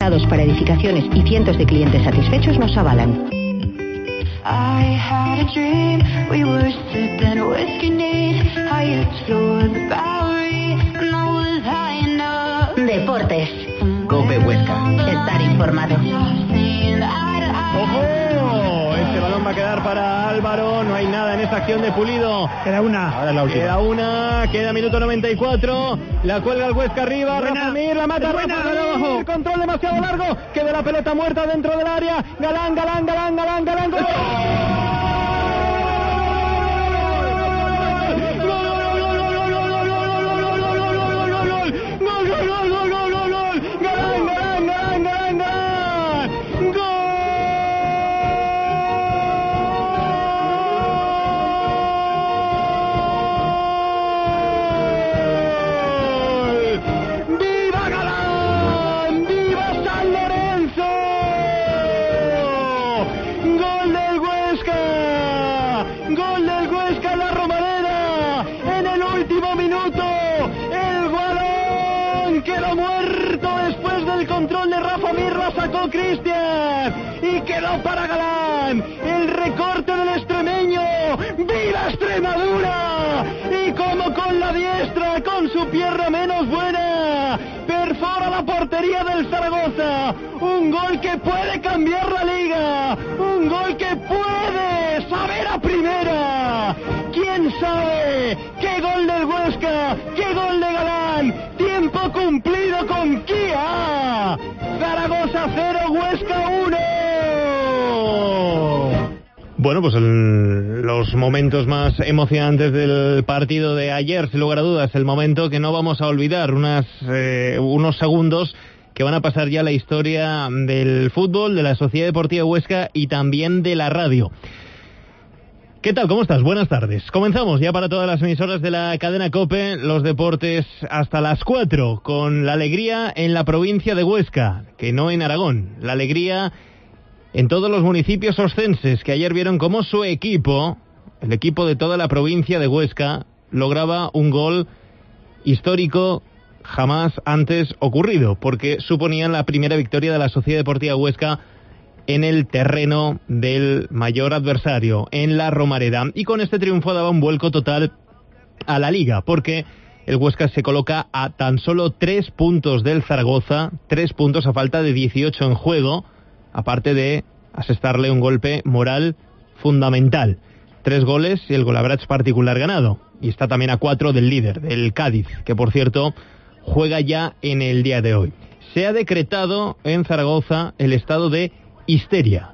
usados para edificaciones y cientos de clientes satisfechos nos avalan. Deportes. COPE Huesca. Estar informado. ¡Ojo! Este balón va a quedar para Álvaro. No hay nada en esa acción de Pulido. Queda una. Ahora es la última. Queda una. Queda minuto 94. La cuelga el Huesca arriba. Rafa Mir la mata. Rafa abajo. El control demasiado largo. Queda la pelota muerta dentro del área. Galán. ¡Gol! Cristian y quedó para Galán. El recorte del extremeño. ¡Viva Extremadura! Y como con la diestra, con su pierna menos buena, perfora la portería del Zaragoza. Un gol que puede cambiar la liga. Un gol que puede saber a primera. ¿Quién sabe? ¡Qué gol del Huesca! ¡Qué gol de Galán! ¡Tiempo cumplido con Kia! Zaragoza 0, Huesca 1. Bueno, pues los momentos más emocionantes del partido de ayer, sin lugar a dudas, el momento que no vamos a olvidar, unos segundos que van a pasar ya a la historia del fútbol, de la Sociedad Deportiva Huesca y también de la radio. ¿Qué tal? ¿Cómo estás? Buenas tardes. Comenzamos ya para todas las emisoras de la cadena COPE, los deportes hasta las 4, con la alegría en la provincia de Huesca, que no en Aragón. La alegría en todos los municipios oscenses, que ayer vieron cómo su equipo, el equipo de toda la provincia de Huesca, lograba un gol histórico jamás antes ocurrido, porque suponían la primera victoria de la Sociedad Deportiva Huesca en el terreno del mayor adversario, en la Romareda. Y con este triunfo daba un vuelco total a la liga, porque el Huesca se coloca a tan solo 3 puntos del Zaragoza, 3 puntos a falta de 18 en juego, aparte de asestarle un golpe moral fundamental. 3 goles y el golabrach particular ganado. Y está también a 4 del líder, del Cádiz, que por cierto juega ya en el día de hoy. Se ha decretado en Zaragoza el estado de histeria,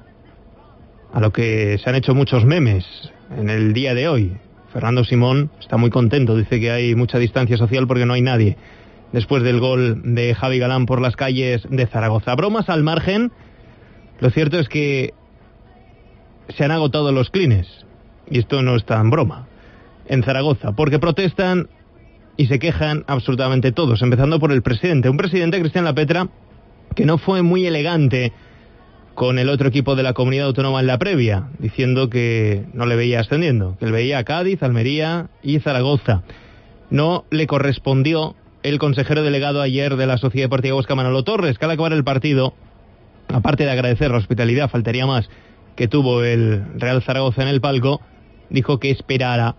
a lo que se han hecho muchos memes en el día de hoy. Fernando Simón está muy contento, dice que hay mucha distancia social porque no hay nadie después del gol de Javi Galán por las calles de Zaragoza. Bromas al margen, lo cierto es que se han agotado los clines, y esto no es tan broma, en Zaragoza, porque protestan y se quejan absolutamente todos, empezando por el presidente, un presidente, Cristian Lapetra, que no fue muy elegante con el otro equipo de la comunidad autónoma en la previa, diciendo que no le veía ascendiendo, que le veía a Cádiz, Almería y Zaragoza. No le correspondió el consejero delegado ayer de la Sociedad Deportiva Huesca, Manolo Torres, que al acabar el partido, aparte de agradecer la hospitalidad, faltaría más, que tuvo el Real Zaragoza en el palco, dijo que espera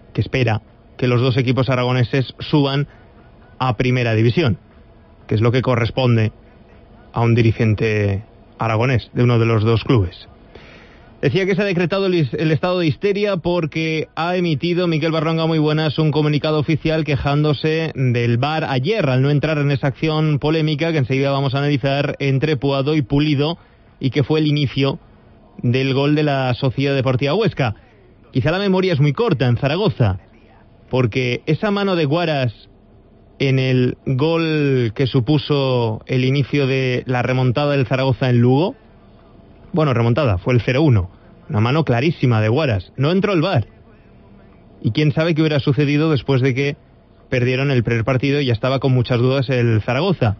que los dos equipos aragoneses suban a Primera División, que es lo que corresponde a un dirigente aragonés de uno de los dos clubes. Decía que se ha decretado el estado de histeria porque ha emitido Miquel Barronga, muy buenas, un comunicado oficial quejándose del VAR ayer al no entrar en esa acción polémica que enseguida vamos a analizar entre Puado y Pulido, y que fue el inicio del gol de la Sociedad Deportiva Huesca. Quizá la memoria es muy corta en Zaragoza, porque esa mano de Guaras en el gol que supuso el inicio de la remontada del Zaragoza en Lugo, bueno, remontada, fue el 0-1, una mano clarísima de Guaras, no entró el VAR, y quién sabe qué hubiera sucedido después de que perdieron el primer partido y ya estaba con muchas dudas el Zaragoza.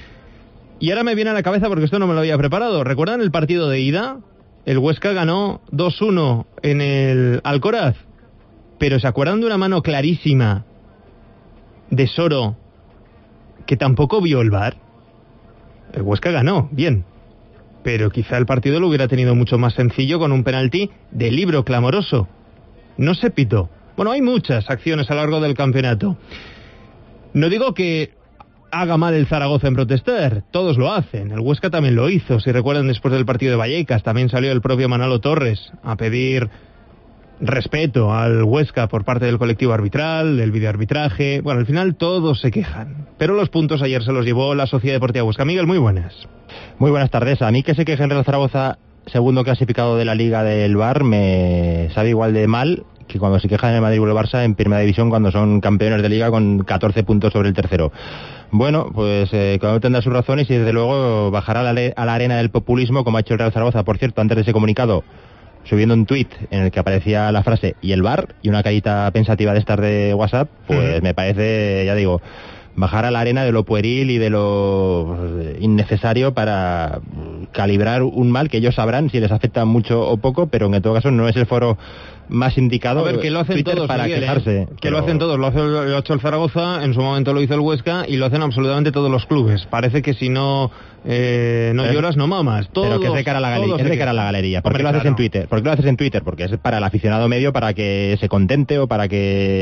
Y ahora me viene a la cabeza, porque esto no me lo había preparado, ¿recuerdan el partido de ida? El Huesca ganó 2-1 en el Alcoraz, pero ¿se acuerdan de una mano clarísima de Soro que tampoco vio el VAR? El Huesca ganó, bien, pero quizá el partido lo hubiera tenido mucho más sencillo con un penalti de libro clamoroso. No se pitó. Bueno, hay muchas acciones a lo largo del campeonato. No digo que haga mal el Zaragoza en protestar, todos lo hacen. El Huesca también lo hizo. Si recuerdan, después del partido de Vallecas también salió el propio Manolo Torres a pedir respeto al Huesca por parte del colectivo arbitral, del videoarbitraje. Bueno, al final todos se quejan, pero los puntos ayer se los llevó la Sociedad Deportiva Huesca. Miguel, muy buenas. Muy buenas tardes. A mí que se queje en Real Zaragoza, segundo clasificado de la Liga del VAR, me sabe igual de mal que cuando se quejan en el Madrid o el Barça en primera división cuando son campeones de Liga con 14 puntos sobre el tercero. Bueno, pues cada uno tendrá sus razones y desde luego bajará a la arena del populismo, como ha hecho el Real Zaragoza, por cierto, antes de ese comunicado, subiendo un tuit en el que aparecía la frase "y el VAR" y una carita pensativa de estas de WhatsApp, pues me parece, ya digo, bajar a la arena de lo pueril y de lo innecesario para calibrar un mal que ellos sabrán si les afecta mucho o poco, pero en todo caso no es el foro más indicado. A ver, que lo hacen Twitter todos para Miguel, quejarse. Que lo hacen todos, lo ha hecho el Zaragoza, en su momento lo hizo el Huesca y lo hacen absolutamente todos los clubes. Parece que si no lloras no mamas. Todos, pero que es de cara a la galería. Es de cara a la galería. ¿Por qué lo haces en Twitter? ¿Por qué lo haces en Twitter? Porque es para el aficionado medio, para que se contente o para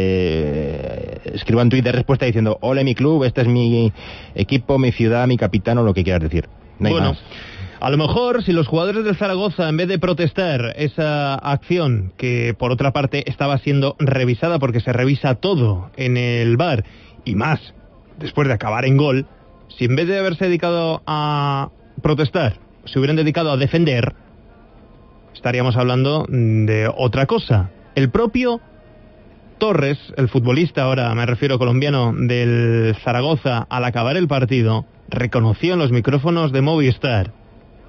que escriba un tuit de respuesta diciendo "ole mi club, este es mi equipo, mi ciudad, mi capitán", o lo que quieras decir. No hay bueno, más. A lo mejor si los jugadores del Zaragoza, en vez de protestar esa acción, que por otra parte estaba siendo revisada porque se revisa todo en el VAR, y más después de acabar en gol, si en vez de haberse dedicado a protestar, se hubieran dedicado a defender, estaríamos hablando de otra cosa. El propio Torres, el futbolista, ahora me refiero colombiano, del Zaragoza, al acabar el partido, reconoció en los micrófonos de Movistar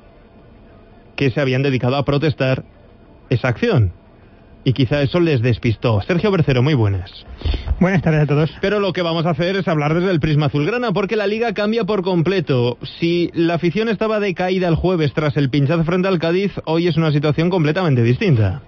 que se habían dedicado a protestar esa acción. Y quizá eso les despistó. Sergio Bercero, muy buenas. Buenas tardes a todos. Pero lo que vamos a hacer es hablar desde el prisma azulgrana, porque la Liga cambia por completo. Si la afición estaba decaída el jueves tras el pinchazo frente al Cádiz, hoy es una situación completamente distinta.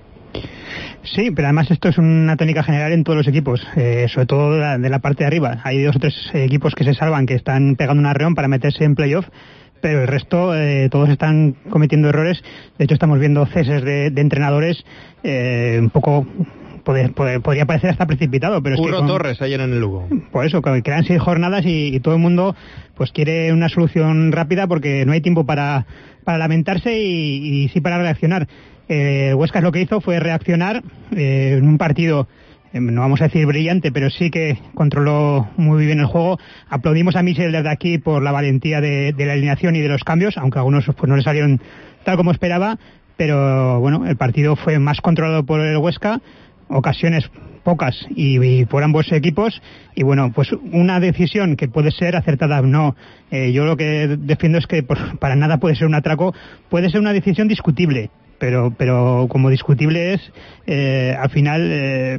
Sí, pero además esto es una tónica general en todos los equipos, sobre todo de la parte de arriba. Hay 2 o 3 equipos que se salvan, que están pegando un arreón para meterse en playoff, pero el resto todos están cometiendo errores. De hecho, estamos viendo ceses de entrenadores un poco... Podría parecer hasta precipitado, pero Curro es que Torres ayer en el Lugo. Por eso, que quedan 6 jornadas y todo el mundo pues quiere una solución rápida porque no hay tiempo para lamentarse y sí para reaccionar. Huesca lo que hizo fue reaccionar en un partido, no vamos a decir brillante, pero sí que controló muy bien el juego. Aplaudimos a Michel desde aquí por la valentía de la alineación y de los cambios, aunque algunos pues no le salieron tal como esperaba, pero bueno, el partido fue más controlado por el Huesca, ocasiones pocas y por ambos equipos, y bueno, pues una decisión que puede ser acertada, no. Yo lo que defiendo es que para nada puede ser un atraco, puede ser una decisión discutible, pero como discutible es, al final,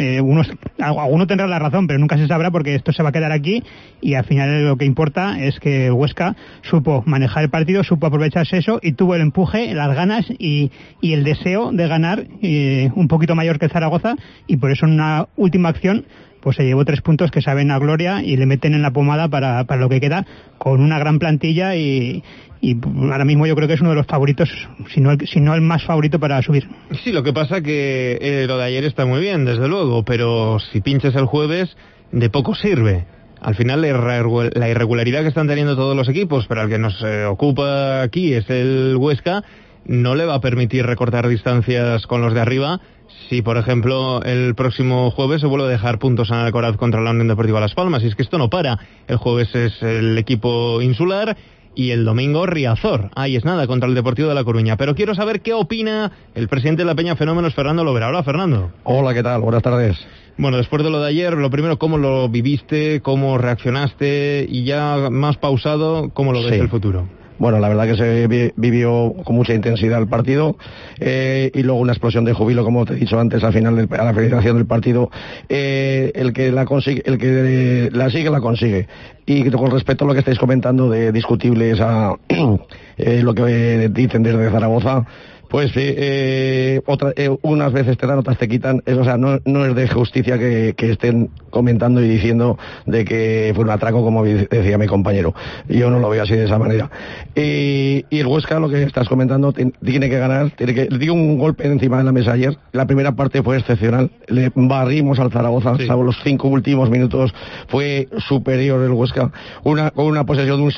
alguno tendrá la razón, pero nunca se sabrá porque esto se va a quedar aquí y al final lo que importa es que el Huesca supo manejar el partido, supo aprovecharse eso y tuvo el empuje, las ganas y el deseo de ganar un poquito mayor que el Zaragoza, y por eso en una última acción pues se llevó 3 puntos que saben a gloria y le meten en la pomada para lo que queda, con una gran plantilla y ahora mismo yo creo que es uno de los favoritos, si no el más favorito para subir. Sí, lo que pasa que lo de ayer está muy bien, desde luego, pero si pinchas el jueves, de poco sirve. Al final la irregularidad que están teniendo todos los equipos, pero el que nos ocupa aquí es el Huesca, no le va a permitir recortar distancias con los de arriba. Si, por ejemplo, el próximo jueves se vuelve a dejar puntos en Alcoraz contra la Unión Deportiva Las Palmas, y es que esto no para. El jueves es el equipo insular y el domingo Riazor. Ahí es nada contra el Deportivo de La Coruña. Pero quiero saber qué opina el presidente de la Peña Fenómenos, Fernando Lovera. Hola, Fernando. Hola, ¿qué tal? Buenas tardes. Bueno, después de lo de ayer, lo primero, ¿cómo lo viviste? ¿Cómo reaccionaste? Y ya más pausado, ¿cómo lo ves el futuro? Bueno, la verdad que se vivió con mucha intensidad el partido y luego una explosión de júbilo, como te he dicho antes, al final a la finalización del partido. El que la consigue, el que la sigue, la consigue. Y con respecto a lo que estáis comentando de discutibles a lo que dicen desde Zaragoza, Pues unas veces te dan, otras te quitan. O sea, no es de justicia que estén comentando y diciendo de que fue un atraco, como decía mi compañero. Yo no lo veo así de esa manera. Y el Huesca, lo que estás comentando, tiene que ganar. Dio un golpe encima de la mesa ayer. La primera parte fue excepcional. Le barrimos al Zaragoza, sí. Salvo los 5 últimos minutos. Fue superior el Huesca. Con una posesión de un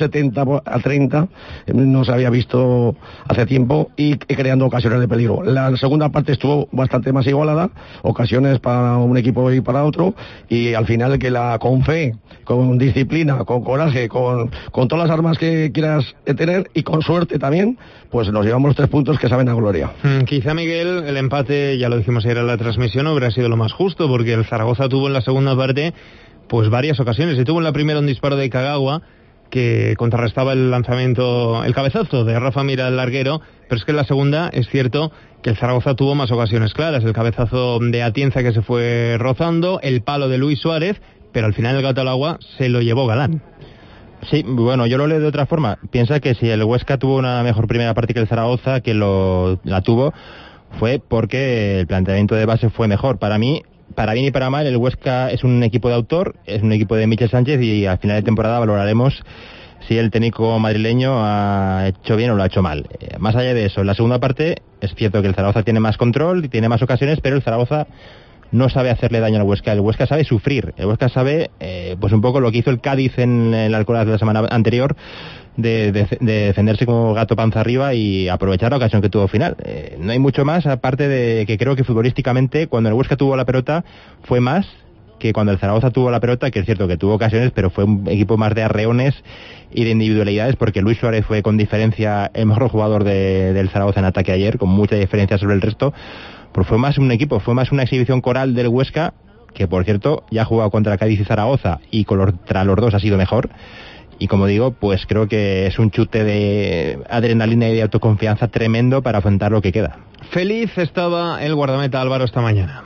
70-30. No se había visto hace tiempo. Y creando ocasiones de peligro. La segunda parte estuvo bastante más igualada, ocasiones para un equipo y para otro, y al final con fe, con disciplina, con coraje, con todas las armas que quieras tener y con suerte también, pues nos llevamos los 3 puntos que saben a gloria. Quizá, Miguel, el empate, ya lo dijimos ayer en la transmisión, hubiera sido lo más justo, porque el Zaragoza tuvo en la segunda parte pues varias ocasiones, y tuvo en la primera un disparo de Kagawa que contrarrestaba el lanzamiento, el cabezazo de Rafa Mir al larguero, pero es que en la segunda es cierto que el Zaragoza tuvo más ocasiones claras, el cabezazo de Atienza que se fue rozando, el palo de Luis Suárez, pero al final el gato al agua se lo llevó Galán. Sí, bueno, yo lo leo de otra forma. Piensa que si el Huesca tuvo una mejor primera parte que el Zaragoza, que la tuvo, fue porque el planteamiento de base fue mejor. Para mí, para bien y para mal, el Huesca es un equipo de autor, es un equipo de Michel Sánchez, y al final de temporada valoraremos si el técnico madrileño ha hecho bien o lo ha hecho mal. Más allá de eso, en la segunda parte es cierto que el Zaragoza tiene más control y tiene más ocasiones, pero el Zaragoza no sabe hacerle daño al Huesca. El Huesca sabe sufrir, el Huesca sabe pues un poco lo que hizo el Cádiz en el Alcoraz de la semana anterior, de defenderse como gato panza arriba y aprovechar la ocasión que tuvo final. No hay mucho más, aparte de que creo que futbolísticamente, cuando el Huesca tuvo la pelota, fue más que cuando el Zaragoza tuvo la pelota, que es cierto que tuvo ocasiones, pero fue un equipo más de arreones y de individualidades, porque Luis Suárez fue con diferencia el mejor jugador del Zaragoza en ataque ayer, con mucha diferencia sobre el resto. Pues fue más un equipo, fue más una exhibición coral del Huesca, que por cierto ya ha jugado contra Cádiz y Zaragoza, y contra los dos ha sido mejor. Y como digo, pues creo que es un chute de adrenalina y de autoconfianza tremendo para afrontar lo que queda. Feliz estaba el guardameta Álvaro esta mañana.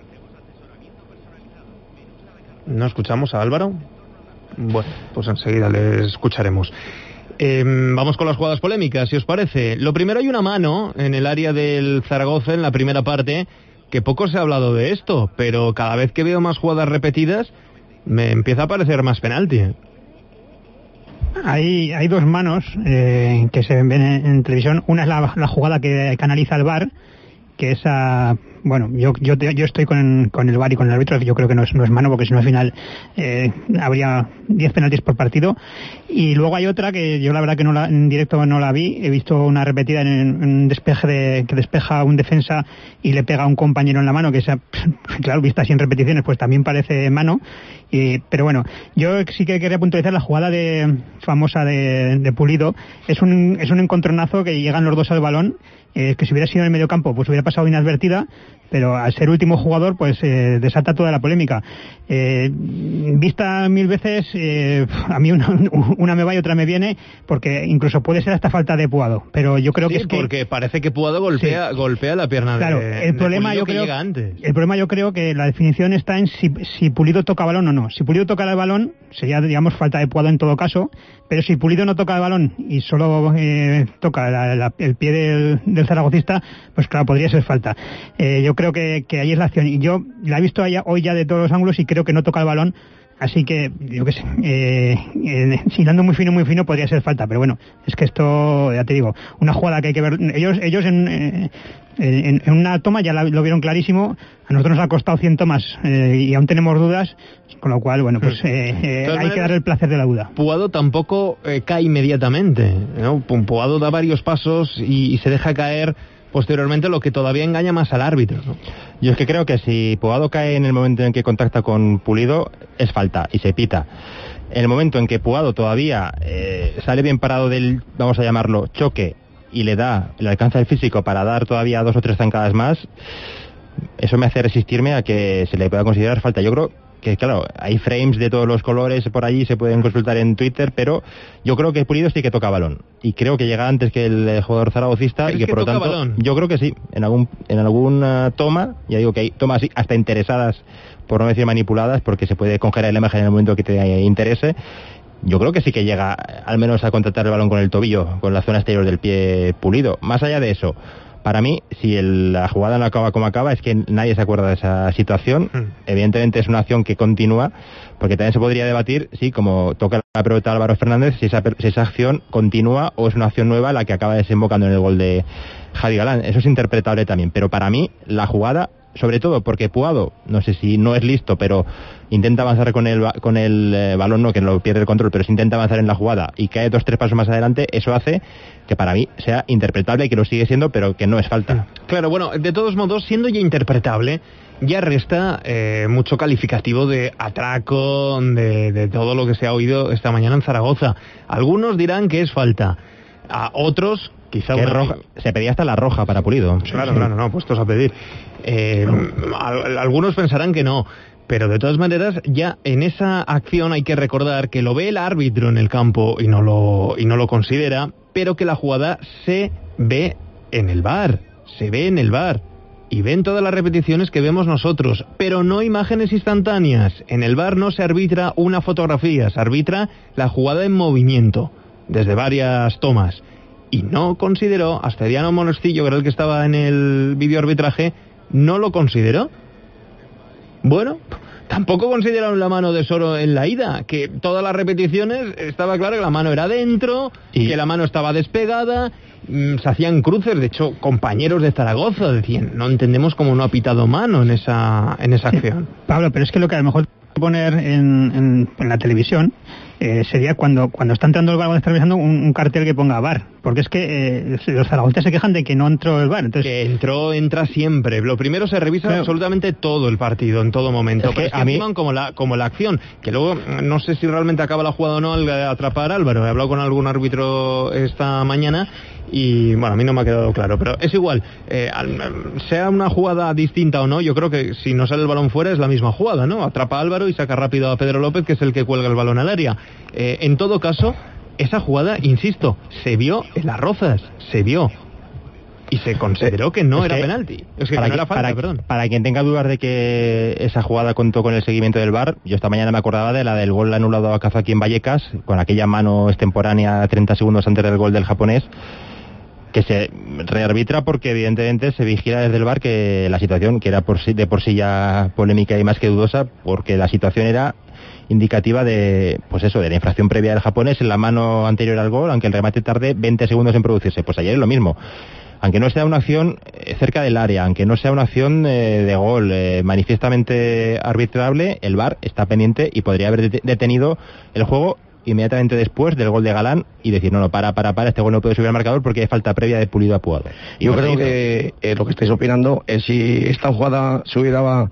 ¿No escuchamos a Álvaro? Bueno, pues enseguida le escucharemos. Vamos con las jugadas polémicas, si os parece. Lo primero, hay una mano en el área del Zaragoza en la primera parte, que poco se ha hablado de esto, pero cada vez que veo más jugadas repetidas me empieza a parecer más penalti. Hay 2 manos que se ven en televisión. Una es la jugada que analiza el VAR, que esa, bueno, yo estoy con el VAR y con el árbitro, yo creo que no es mano, porque si no al final habría 10 penaltis por partido. Y luego hay otra que yo la verdad que en directo no la vi, he visto una repetida en un despeje que despeja a un defensa y le pega a un compañero en la mano, que esa, claro, vista así en repeticiones, pues también parece mano. Pero bueno, yo sí que quería puntualizar la jugada famosa de Pulido. Es un encontronazo que llegan los dos al balón, que si hubiera sido en el medio campo pues hubiera pasado inadvertida, pero al ser último jugador pues desata toda la polémica. Vista 1000 veces, a mí una me va y otra me viene, porque incluso puede ser hasta falta de Puado, pero yo creo que es porque parece que Puado golpea la pierna, claro, el problema Pulido, yo creo, que llega antes. El problema yo creo que la definición está en si Pulido toca balón o no. Si Pulido toca el balón sería, digamos, falta de Puado en todo caso, pero si Pulido no toca el balón y solo toca el pie del zaragocista, pues claro, podría ser falta. Yo creo que ahí es la acción, y yo la he visto hoy ya de todos los ángulos y creo que no toca el balón, así que yo qué sé, si dando muy fino podría ser falta, pero bueno, es que esto, ya te digo, una jugada que hay que ver, ellos en una toma ya lo vieron clarísimo, a nosotros nos ha costado 100 tomas y aún tenemos dudas, con lo cual, bueno, pues hay que dar el placer de la duda. Puado tampoco cae inmediatamente, ¿no? Puado da varios pasos y se deja caer posteriormente, lo que todavía engaña más al árbitro, ¿no? Yo es que creo que si Puado cae en el momento en que contacta con Pulido, es falta y se pita. En el momento en que Puado todavía sale bien parado del, vamos a llamarlo, choque, y le alcanza el físico para dar todavía 2 o 3 zancadas más, eso me hace resistirme a que se le pueda considerar falta. Yo creo que, claro, hay frames de todos los colores por allí, se pueden consultar en Twitter, pero yo creo que Pulido sí que toca balón, y creo que llega antes que el jugador zaragocista, y que por lo tanto balón? Yo creo que sí, en alguna toma, ya digo que hay tomas hasta interesadas, por no decir manipuladas, porque se puede congelar la imagen en el momento que te interese. Yo creo que sí que llega al menos a contactar el balón con el tobillo, con la zona exterior del pie Pulido. Más allá de eso, Para mí, si la jugada no acaba como acaba, es que nadie se acuerda de esa situación. Evidentemente es una acción que continúa, porque también se podría debatir, sí, como toca la pelota Álvaro Fernández, si esa acción continúa o es una acción nueva la que acaba desembocando en el gol de Javi Galán. Eso es interpretable también, pero para mí la jugada, sobre todo porque Puado, no sé si no es listo, pero intenta avanzar con el balón, no, que no pierde el control, pero si intenta avanzar en la jugada y cae 2-3 pasos más adelante, eso hace que para mí sea interpretable y que lo sigue siendo, pero que no es falta. Claro, bueno, de todos modos, siendo ya interpretable, ya resta mucho calificativo de atraco, de todo lo que se ha oído esta mañana en Zaragoza. Algunos dirán que es falta, a otros quizá una... roja. Se pedía hasta la roja para Pulido. Claro, no, puestos a pedir. Algunos pensarán que no, pero de todas maneras ya en esa acción hay que recordar que lo ve el árbitro en el campo y no lo considera, pero que la jugada se ve en el VAR, y ven todas las repeticiones que vemos nosotros, pero no imágenes instantáneas. En el VAR no se arbitra una fotografía, se arbitra la jugada en movimiento desde varias tomas. Y no consideró, Astediano Monestillo, que era el que estaba en el videoarbitraje, no lo consideró. Bueno, tampoco consideraron la mano de Soro en la ida, que todas las repeticiones estaba claro que la mano era dentro, que la mano estaba despegada, se hacían cruces, de hecho compañeros de Zaragoza decían, no entendemos cómo no ha pitado mano en esa acción. Pablo, pero es que lo que a lo mejor poner en la televisión sería cuando está entrando el VAR, cuando está revisando un cartel que ponga VAR, porque es que los zaragozanos se quejan de que no entró el VAR. Entonces... Que entra siempre. Lo primero se revisa absolutamente todo el partido, en todo momento. Es que a mí como la acción, que luego no sé si realmente acaba la jugada o no al atrapar a Álvaro. He hablado con algún árbitro esta mañana y bueno, a mí no me ha quedado claro, pero es igual, sea una jugada distinta o no, yo creo que si no sale el balón fuera es la misma jugada, ¿no? Atrapa a Álvaro y saca rápido a Pedro López, que es el que cuelga el balón al área. En todo caso, esa jugada, insisto, se vio en Las Rozas, se vio y se consideró que no era penalti. Es que no era falta, perdón. Para quien tenga dudas de que esa jugada contó con el seguimiento del VAR, yo esta mañana me acordaba de la del gol anulado a Kazaki en Vallecas, con aquella mano extemporánea 30 segundos antes del gol del japonés, que se rearbitra porque evidentemente se vigila desde el VAR que la situación, que era de por sí ya polémica y más que dudosa, porque la situación era indicativa de la infracción previa del japonés en la mano anterior al gol, aunque el remate tarde 20 segundos en producirse. Pues ayer es lo mismo. Aunque no sea una acción cerca del área, aunque no sea una acción de gol manifiestamente arbitrable, el VAR está pendiente y podría haber detenido el juego inmediatamente después del gol de Galán y decir, no, para, este gol no puede subir al marcador porque hay falta previa de Pulido a Puado. Yo creo que lo que estáis opinando es si esta jugada se hubiera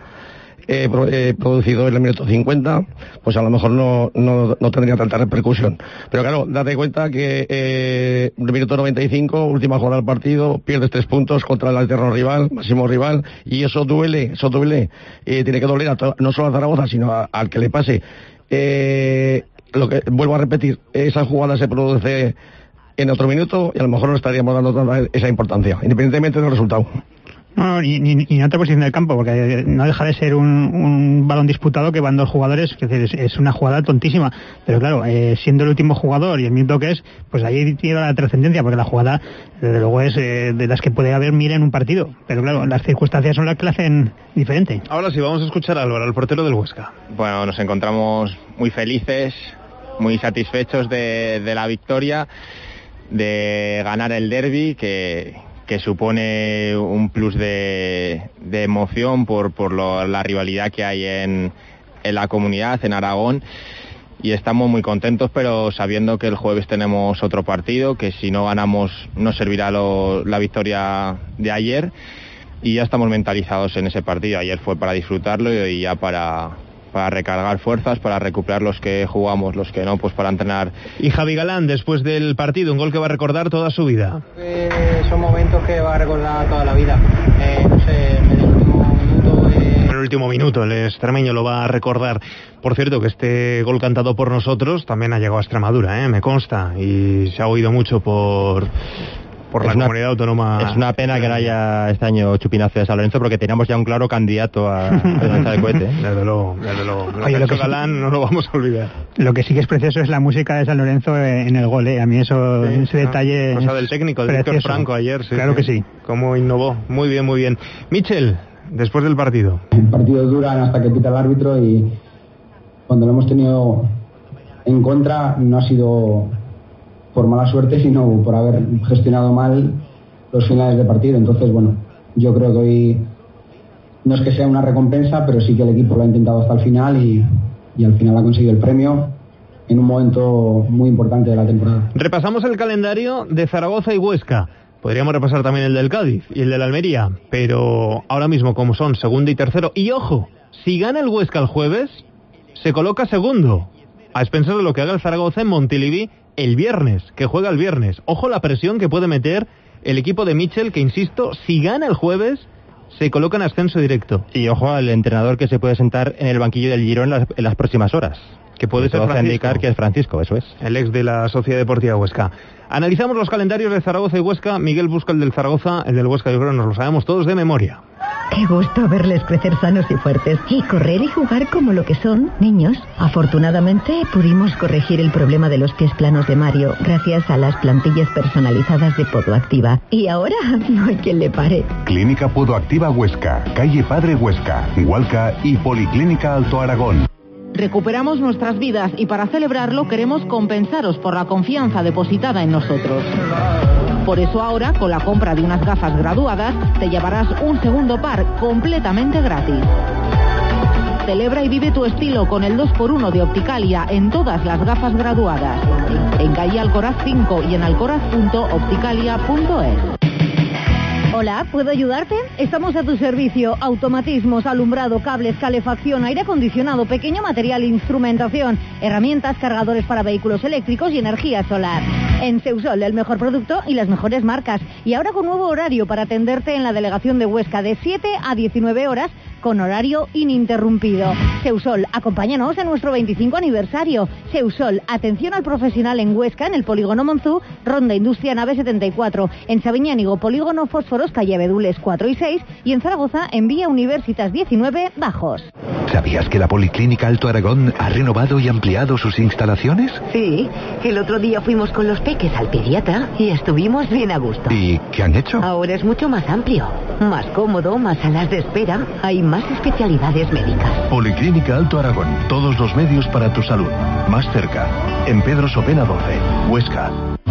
producido en el minuto 50, pues a lo mejor no tendría tanta repercusión. Pero claro, date cuenta que el minuto 95, última jugada del partido, pierdes 3 puntos contra el eterno rival, máximo rival, y eso duele, tiene que doler no solo a Zaragoza, sino al que le pase. Lo que vuelvo a repetir, esa jugada se produce en otro minuto y a lo mejor no estaríamos dando tanta esa importancia, independientemente del resultado. No, ni en otra posición del campo, porque no deja de ser un balón disputado que van dos jugadores, que es una jugada tontísima, pero claro, siendo el último jugador y el minuto que es, pues ahí tiene la trascendencia, porque la jugada desde luego es de las que puede haber mil en un partido, pero claro, las circunstancias son las que la hacen diferente. Ahora sí, vamos a escuchar a Álvaro, el portero del Huesca. Bueno, nos encontramos muy felices, muy satisfechos de la victoria, de ganar el derbi, que supone un plus de emoción por la rivalidad que hay en la comunidad, en Aragón, y estamos muy contentos, pero sabiendo que el jueves tenemos otro partido, que si no ganamos no servirá la victoria de ayer, y ya estamos mentalizados en ese partido. Ayer fue para disfrutarlo y ya para recargar fuerzas, para recuperar los que jugamos, los que no, pues para entrenar. Y Javi Galán, después del partido, un gol que va a recordar toda su vida. Son momentos que va a recordar toda la vida. No sé, en el último minuto el extremeño lo va a recordar. Por cierto, que este gol cantado por nosotros también ha llegado a Extremadura, me consta, y se ha oído mucho por por la comunidad autónoma. Es una pena que no haya este año chupinazo de San Lorenzo, porque teníamos ya un claro candidato a lanzar el cohete. Desde luego. Oye, lo que Galán no lo vamos a olvidar. Lo que sí que es precioso es la música de San Lorenzo en el gol, A mí ese detalle... Cosa del técnico, de Víctor Franco ayer. Sí, claro que sí. Cómo innovó. Muy bien, muy bien. Michel, después del partido. El partido dura hasta que pita el árbitro y cuando lo hemos tenido en contra no ha sido por mala suerte, sino por haber gestionado mal los finales de partido. Entonces, bueno, yo creo que hoy no es que sea una recompensa, pero sí que el equipo lo ha intentado hasta el final y al final ha conseguido el premio en un momento muy importante de la temporada. Repasamos el calendario de Zaragoza y Huesca. Podríamos repasar también el del Cádiz y el del Almería, pero ahora mismo como son segundo y tercero, y ojo, si gana el Huesca el jueves, se coloca segundo, a expensas de lo que haga el Zaragoza en Montilivi el viernes, que juega el viernes. Ojo la presión que puede meter el equipo de Michel, que insisto, si gana el jueves, se coloca en ascenso directo. Y ojo al entrenador que se puede sentar en el banquillo del Girón en las próximas horas. Que puede ser Francisco. Indicar que es Francisco, eso es. El ex de la Sociedad Deportiva Huesca. Analizamos los calendarios de Zaragoza y Huesca. Miguel busca el del Zaragoza, el del Huesca yo creo que nos lo sabemos todos de memoria. Qué gusto verles crecer sanos y fuertes y correr y jugar como lo que son, niños. Afortunadamente pudimos corregir el problema de los pies planos de Mario gracias a las plantillas personalizadas de Podoactiva. Y ahora no hay quien le pare. Clínica Podoactiva Huesca, calle Padre Huesca, Hualca y Policlínica Alto Aragón. Recuperamos nuestras vidas y para celebrarlo queremos compensaros por la confianza depositada en nosotros. Por eso ahora, con la compra de unas gafas graduadas, te llevarás un segundo par completamente gratis. Celebra y vive tu estilo con el 2x1 de Opticalia en todas las gafas graduadas. En calle Alcoraz 5 y en alcoraz.opticalia.es. Hola, ¿puedo ayudarte? Estamos a tu servicio. Automatismos, alumbrado, cables, calefacción, aire acondicionado, pequeño material, instrumentación, herramientas, cargadores para vehículos eléctricos y energía solar. En Seusol, el mejor producto y las mejores marcas. Y ahora con nuevo horario para atenderte en la delegación de Huesca de 7 a 19 horas con horario ininterrumpido. Seusol, acompáñanos en nuestro 25 aniversario. Seusol, atención al profesional en Huesca, en el Polígono Monzú, Ronda Industria Nave 74. En Sabiñánigo, Polígono Fósforos, calle Abedules 4 y 6. Y en Zaragoza, en Vía Universitas 19, Bajos. ¿Sabías que la Policlínica Alto Aragón ha renovado y ampliado sus instalaciones? Sí, el otro día fuimos con los peques al pediatra y estuvimos bien a gusto. ¿Y qué han hecho? Ahora es mucho más amplio, más cómodo, más salas de espera, hay más especialidades médicas. Policlínica Alto Aragón, todos los medios para tu salud. Más cerca, en Pedro Sopena 12, Huesca.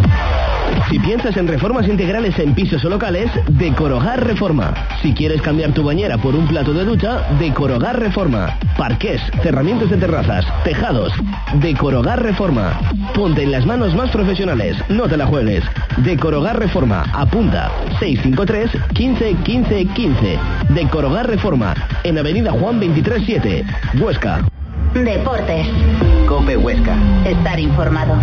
Si piensas en reformas integrales en pisos o locales, Decorogar Reforma. Si quieres cambiar tu bañera por un plato de ducha, Decorogar Reforma. Parqués, cerramientos de terrazas, tejados. Decorogar Reforma. Ponte en las manos más profesionales, no te la juegues. Decorogar Reforma. Apunta 653 15 15 15. Decorogar Reforma. En Avenida Juan 23-7, Huesca. Deportes. COPE Huesca. Estar informado.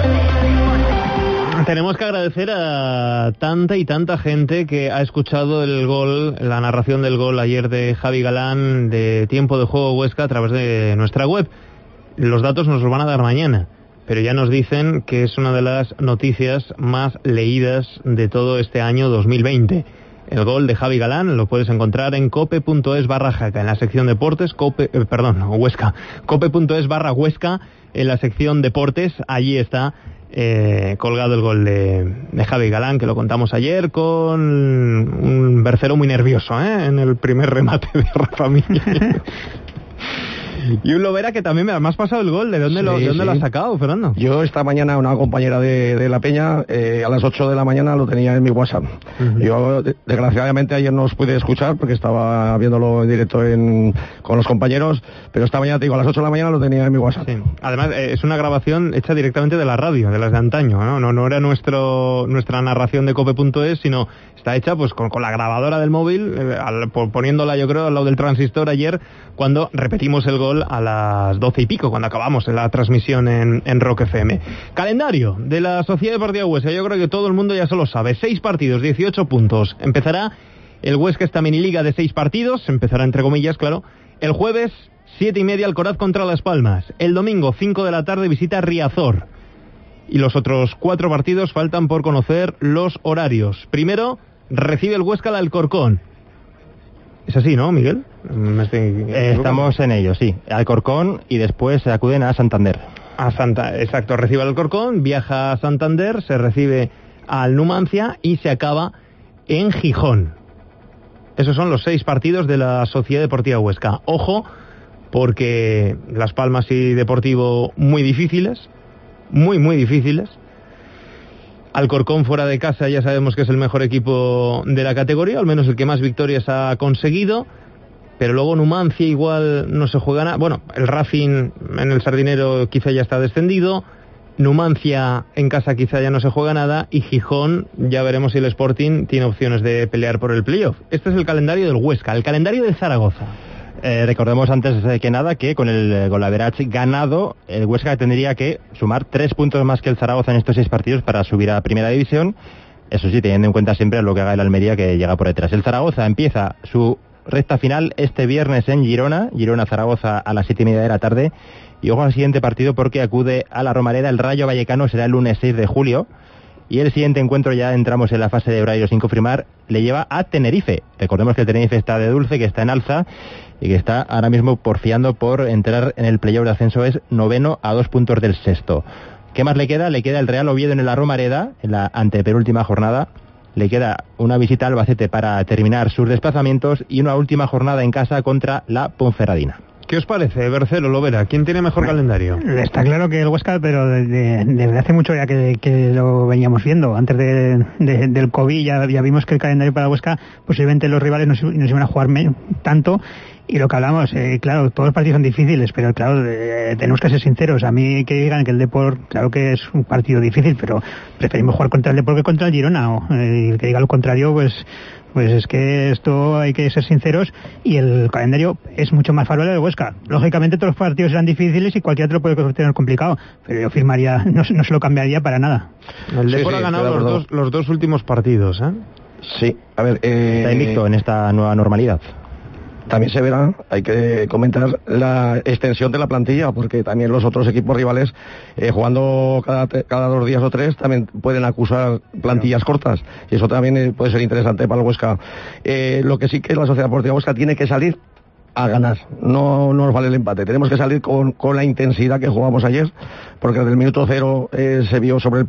Tenemos que agradecer a tanta y tanta gente que ha escuchado el gol, la narración del gol ayer de Javi Galán de Tiempo de Juego Huesca a través de nuestra web. Los datos nos los van a dar mañana, pero ya nos dicen que es una de las noticias más leídas de todo este año 2020. El gol de Javi Galán lo puedes encontrar en cope.es/jaca, en la sección deportes, Huesca, cope.es/Huesca, en la sección deportes, allí está colgado el gol de Javi Galán, que lo contamos ayer con un Bercero muy nervioso, en el primer remate de Rafa Miguel. Y un Lovera que también me has pasado el gol. ¿De dónde lo has sacado, Fernando? Yo esta mañana, una compañera de La Peña, a las 8 de la mañana lo tenía en mi WhatsApp. Uh-huh. Yo, desgraciadamente, ayer no os pude escuchar porque estaba viéndolo en directo con los compañeros, pero esta mañana, te digo, a las 8 de la mañana lo tenía en mi WhatsApp. Sí. Además, es una grabación hecha directamente de la radio, de las de antaño, ¿no? No era nuestra narración de cope.es, sino está hecha pues con la grabadora del móvil, poniéndola, yo creo, al lado del transistor ayer, cuando repetimos el gol a las 12 y pico, cuando acabamos la transmisión en Rock FM. Calendario de la Sociedad Deportiva Huesca, yo creo que todo el mundo ya se lo sabe. 6 partidos, 18 puntos. Empezará el Huesca, esta miniliga de 6 partidos, empezará entre comillas, claro. El jueves, 7:30, Alcoraz contra Las Palmas. El domingo, 5 de la tarde, visita Riazor. Y los otros 4 partidos faltan por conocer los horarios. Primero, recibe el Huesca al Alcorcón. Es así, ¿no, Miguel? Estamos en ello, sí. Alcorcón y después acuden a Santander. Exacto, recibe al Alcorcón, viaja a Santander, se recibe al Numancia y se acaba en Gijón. Esos son los 6 partidos de la Sociedad Deportiva Huesca. Ojo, porque Las Palmas y Deportivo muy difíciles, muy difíciles. Alcorcón fuera de casa ya sabemos que es el mejor equipo de la categoría, al menos el que más victorias ha conseguido, pero luego Numancia igual no se juega nada. Bueno, el Racing en el Sardinero quizá ya está descendido, Numancia en casa quizá ya no se juega nada, y Gijón ya veremos si el Sporting tiene opciones de pelear por el playoff. Este es el calendario del Huesca, el calendario del Zaragoza. Recordemos antes que nada que con el golaverache ganado, el Huesca tendría que sumar 3 puntos más que el Zaragoza en estos 6 partidos para subir a Primera División. Eso sí, teniendo en cuenta siempre lo que haga el Almería, que llega por detrás. El Zaragoza empieza su recta final este viernes en Girona-Zaragoza a las 7:30 de la tarde. Y ojo al siguiente partido porque acude a la Romareda el Rayo Vallecano, será el lunes 6 de julio. Y el siguiente encuentro, ya entramos en la fase de horarios sin confirmar, le lleva a Tenerife. Recordemos que el Tenerife está de dulce, que está en alza y que está ahora mismo porfiando por entrar en el playoff de ascenso. Es 9º a 2 puntos del 6º. ¿Qué más le queda? Le queda el Real Oviedo en la Romareda, en la antepenúltima jornada. Le queda una visita a Albacete para terminar sus desplazamientos y una última jornada en casa contra la Ponferradina. ¿Qué os parece, Bercelo, Lovera? ¿Quién tiene mejor calendario? Está claro que el Huesca, pero desde hace mucho ya que lo veníamos viendo. Antes del COVID ya vimos que el calendario para el Huesca, posiblemente los rivales nos iban a jugar tanto. Y lo que hablamos, claro, todos los partidos son difíciles, pero claro, tenemos que ser sinceros. A mí que digan que el Depor, claro que es un partido difícil, pero preferimos jugar contra el Depor que contra el Girona. Y el que diga lo contrario, pues es que esto hay que ser sinceros, y el calendario es mucho más favorable del Huesca. Lógicamente todos los partidos serán difíciles y cualquier otro puede tener complicado, pero yo firmaría, no se lo cambiaría para nada. El Depor ha ganado los dos últimos partidos, ¿eh? Sí, a ver... Está invicto en esta nueva normalidad. También se verá, hay que comentar la extensión de la plantilla, porque también los otros equipos rivales, jugando cada 2 días o 3, también pueden acusar plantillas cortas, y eso también puede ser interesante para el Huesca. Lo que sí que la Sociedad Deportiva Huesca tiene que salir a ganar, no nos vale el empate, tenemos que salir con la intensidad que jugamos ayer, porque desde el minuto 0 se vio sobre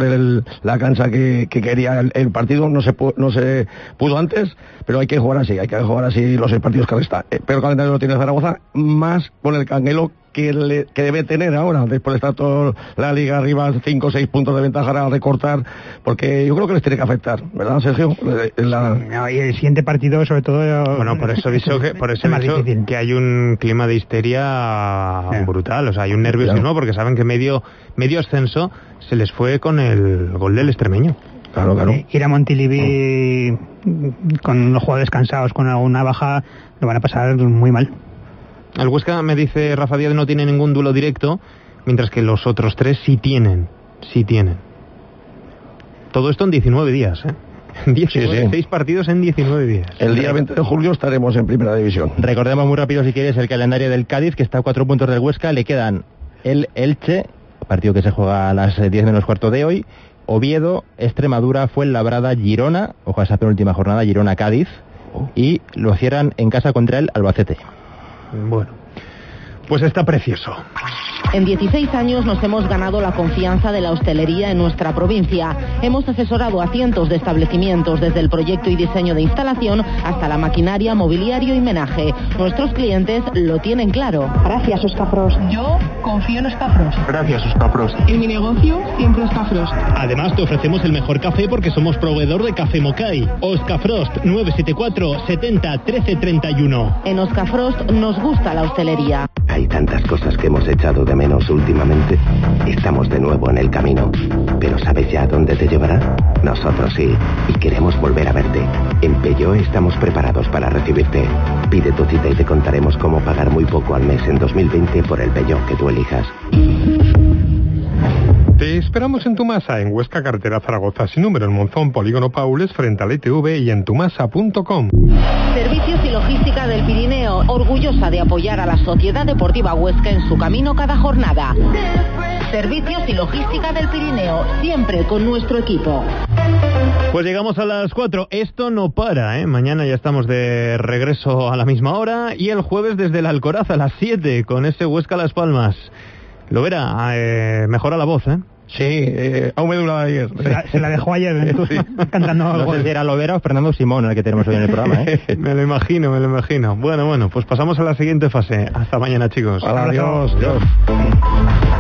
la cancha que quería el partido, no se pudo antes, pero hay que jugar así los 6 partidos que restan. Pero el calendario lo tiene Zaragoza, más con el canguelo que debe tener ahora, después de estar toda la liga arriba, 5 o 6 puntos de ventaja a recortar, porque yo creo que les tiene que afectar, ¿verdad, Sergio? No, y el siguiente partido, sobre todo... Bueno, por eso he dicho que hay un clima de histeria brutal, o sea, hay un nerviosismo, porque saben que medio ascenso se les fue con el gol del extremeño. Claro. Ir a Montilivi con los jugadores cansados, con alguna baja, lo van a pasar muy mal. El Huesca, me dice Rafa Díaz, no tiene ningún duelo directo, mientras que los otros 3 sí tienen. Todo esto en 19 días, ¿eh? 6 partidos en 19 días. El día 20 de julio estaremos en Primera División. Recordemos muy rápido, si quieres, el calendario del Cádiz, que está a 4 puntos del Huesca. Le quedan el Elche, partido que se juega a las 10 menos cuarto de hoy, Oviedo, Extremadura, Fuenlabrada, Girona, ojo a esa penúltima jornada, Girona-Cádiz, y lo cierran en casa contra el Albacete. Bueno, pues está precioso. En 16 años nos hemos ganado la confianza de la hostelería en nuestra provincia. Hemos asesorado a cientos de establecimientos, desde el proyecto y diseño de instalación hasta la maquinaria, mobiliario y menaje. Nuestros clientes lo tienen claro. Gracias, Oscafrost. Yo confío en Oscafrost. Gracias, Oscafrost. En mi negocio, siempre Oscafrost. Además, te ofrecemos el mejor café porque somos proveedor de Café Mocay. Oscafrost, 974 70 13 31. En Oscafrost nos gusta la hostelería. Hay tantas cosas que hemos echado de menos últimamente. Estamos de nuevo en el camino. ¿Pero sabes ya dónde te llevará? Nosotros sí, y queremos volver a verte. En Peugeot estamos preparados para recibirte. Pide tu cita y te contaremos cómo pagar muy poco al mes en 2020 por el Peugeot que tú elijas. Te esperamos en Tumasa, en Huesca, carretera Zaragoza, sin número, en Monzón, Polígono Paules, frente al ITV, y en tumasa.com. Servicios y logística del Pirineo, orgullosa de apoyar a la Sociedad Deportiva Huesca en su camino cada jornada. Servicios y logística del Pirineo, siempre con nuestro equipo. Pues llegamos a las 4. Esto no para, ¿eh? Mañana ya estamos de regreso a la misma hora y el jueves desde el Alcoraz a las 7 con ese Huesca Las Palmas. Lo verá, mejora la voz, ¿eh? Sí, aún me dura ayer. Se la dejó ayer cantando. No sé si era Lovera o Fernando Simón el que tenemos hoy en el programa, ¿eh? Me lo imagino. Bueno, pues pasamos a la siguiente fase. Hasta mañana, chicos. Adiós.